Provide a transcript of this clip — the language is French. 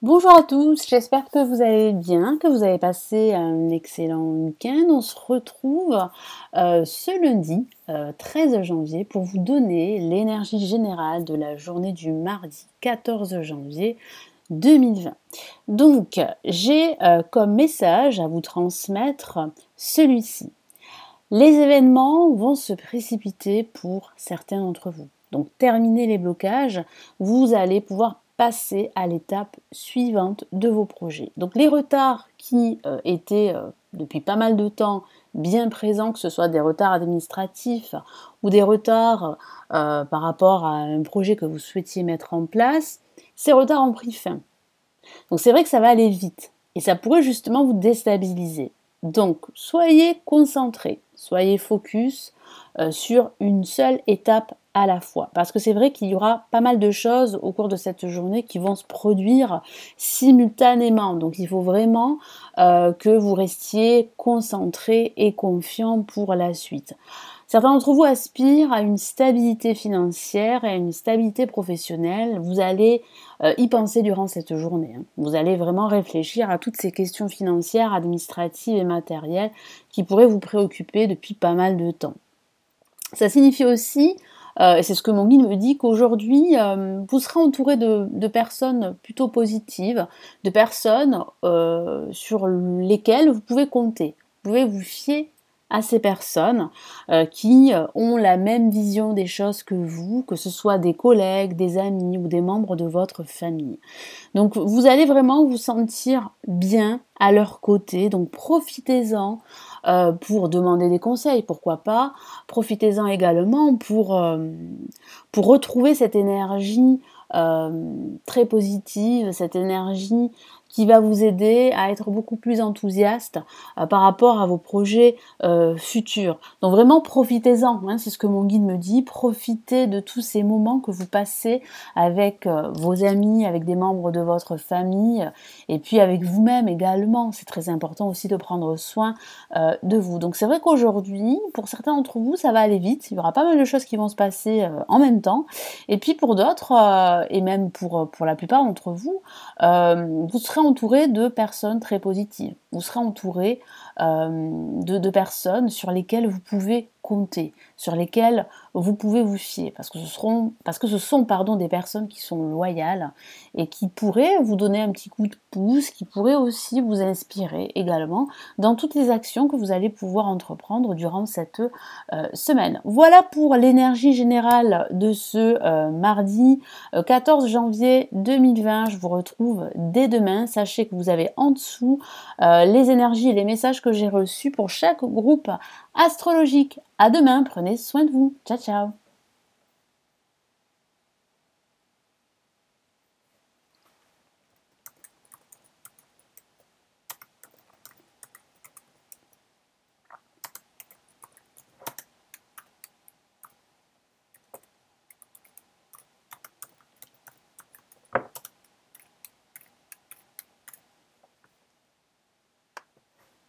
Bonjour à tous, j'espère que vous allez bien, que vous avez passé un excellent week-end. On se retrouve ce lundi 13 janvier pour vous donner l'énergie générale de la journée du mardi 14 janvier 2020. Donc, j'ai comme message à vous transmettre celui-ci. Les événements vont se précipiter pour certains d'entre vous. Donc, terminez les blocages, vous allez pouvoir passer à l'étape suivante de vos projets. Donc, les retards qui étaient depuis pas mal de temps bien présents, que ce soit des retards administratifs ou des retards par rapport à un projet que vous souhaitiez mettre en place, ces retards ont pris fin. Donc, c'est vrai que ça va aller vite et ça pourrait justement vous déstabiliser. Donc, soyez concentrés, soyez focus sur une seule étape à la fois. Parce que c'est vrai qu'il y aura pas mal de choses au cours de cette journée qui vont se produire simultanément. Donc, il faut vraiment que vous restiez concentrés et confiants pour la suite. Certains d'entre vous aspirent à une stabilité financière et à une stabilité professionnelle. Vous allez y penser durant cette journée. Vous allez vraiment réfléchir à toutes ces questions financières, administratives et matérielles qui pourraient vous préoccuper depuis pas mal de temps. Ça signifie aussi, et c'est ce que mon guide me dit, qu'aujourd'hui, vous serez entouré de personnes plutôt positives, de personnes sur lesquelles vous pouvez compter. Vous pouvez vous fier à ces personnes qui ont la même vision des choses que vous, que ce soit des collègues, des amis ou des membres de votre famille. Donc vous allez vraiment vous sentir bien à leur côté, donc profitez-en pour demander des conseils, pourquoi pas. Profitez-en également pour retrouver cette énergie très positive, cette énergie qui va vous aider à être beaucoup plus enthousiaste par rapport à vos projets futurs. Donc vraiment profitez-en, c'est ce que mon guide me dit, profitez de tous ces moments que vous passez avec vos amis, avec des membres de votre famille et puis avec vous-même également. C'est très important aussi de prendre soin de vous. Donc c'est vrai qu'aujourd'hui, pour certains d'entre vous, ça va aller vite. Il y aura pas mal de choses qui vont se passer en même temps. Et puis pour d'autres, et même pour la plupart d'entre vous, vous serez entouré de personnes très positives. Vous serez entouré de personnes sur lesquelles vous pouvez compter, sur lesquelles vous pouvez vous fier, parce que ce sont des personnes qui sont loyales et qui pourraient vous donner un petit coup de pouce, qui pourraient aussi vous inspirer également dans toutes les actions que vous allez pouvoir entreprendre durant cette semaine. Voilà pour l'énergie générale de ce mardi 14 janvier 2020. Je vous retrouve dès demain. Sachez que vous avez en dessous les énergies et les messages que j'ai reçus pour chaque groupe astrologique. À demain, prenez soin de vous. Ciao ciao.